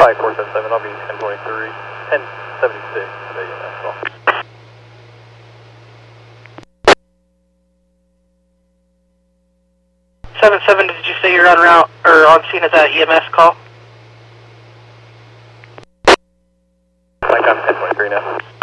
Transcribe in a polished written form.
Flight 477, I'll be 1023, 1076 today, that's all. Seven, did you say you're on route or on scene at that EMS call? Like I'm 1023 now.